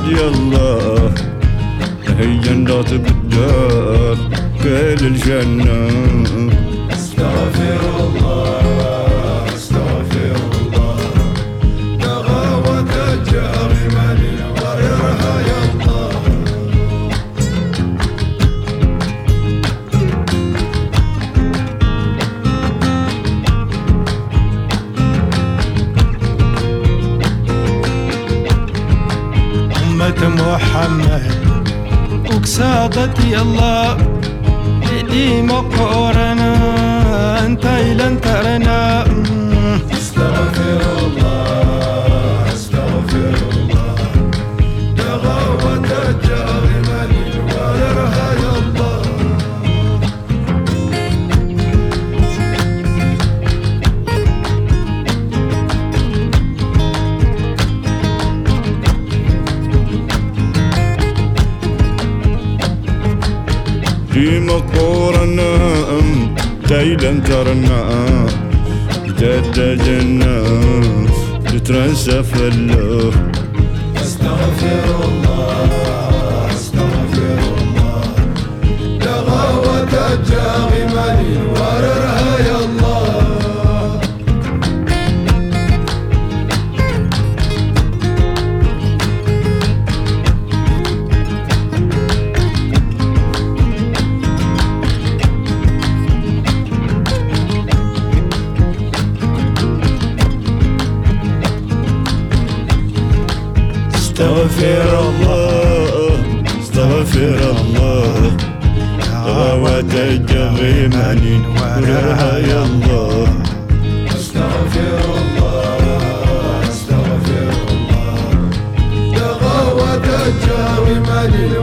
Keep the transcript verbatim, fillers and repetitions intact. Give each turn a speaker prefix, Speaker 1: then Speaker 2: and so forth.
Speaker 1: يلا هي جنة بالدار كل الجنة.
Speaker 2: استغفر الله استغفر الله لغاوة الجرم للورها يلا. أمة محمد وقصادت يلا لي مقورنا انت الى انترنا. استغفر الله استغفر الله لغاوة الجرم للورها يلا.
Speaker 1: في مقورنا تايلان ترنا جد جنة تترنسى فله.
Speaker 2: استغفر الله استغفر الله لغاوة الجرم للورها يلا.
Speaker 1: استغفر الله استغفر الله غاوة الجحيم للورها يلا.
Speaker 2: استغفر الله استغفر الله لغاوة الجرم للورها